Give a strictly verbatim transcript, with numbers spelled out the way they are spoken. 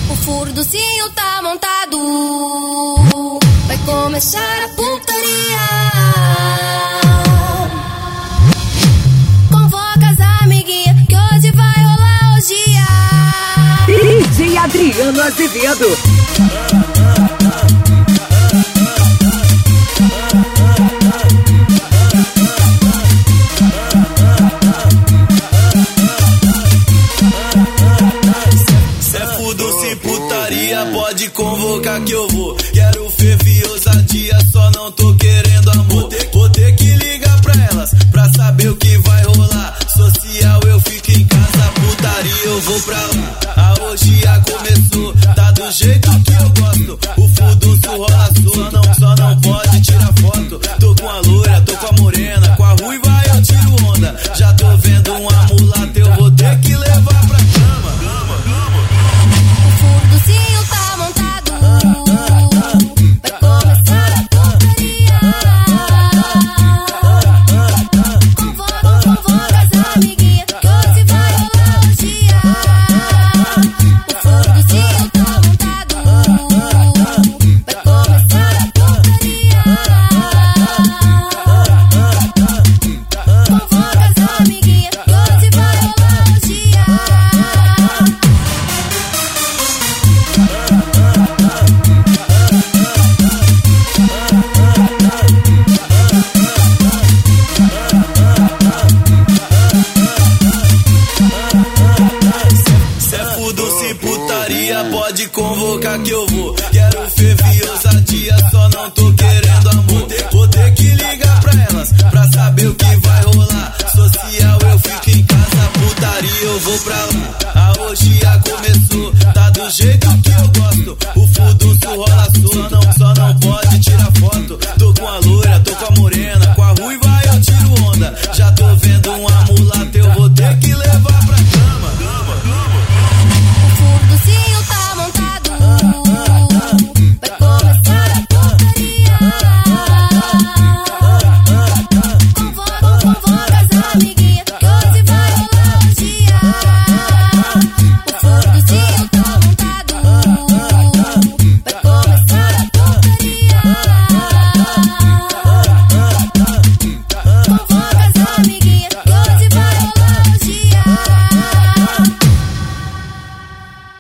O furduzinho tá montado, vai começar a putaria. Convoca as amiguinhas que hoje vai rolar orgia. D J Adriano Azevedo. Pode convocar que eu vou. Quero ferve e ousadia, só não tô querendo amor. Vou ter que ligar pra elas, pra saber o que vai rolar. Social eu fico em casa, putaria eu vou pra lá. A orgia começou, tá do jeito que eu gosto. O furdunço rola só não, só não pode tirar foto. Tô com a loira, tô com a morena, com a ruiva eu tiro onda. Já tô vendo uma mulata, eu vou ter que levar pra cama. O furduzinho tá montado, vai começar a putaria. Convoca, convoca as amiguinhas que hoje vai rolar orgia. O furduzinho tá montado, vai começar a putaria. Convoca as amiguinhas que hoje vai rolar orgia. Se é furdunço e putaria, pode convocar que eu vou. Quero ferve e ousadia, só não tô querendo amor. Vou ter que ligar pra elas, pra saber o que vai rolar. Social eu fico em casa, putaria eu vou pra lá. A orgia começou, tá do jeito que eu gosto. O furdunço rola só não, só não pode tirar foto. Tô com a loira, tô com a morena, com a ruiva eu tiro onda. Já tô vendo uma mulata, eu vou ter que levar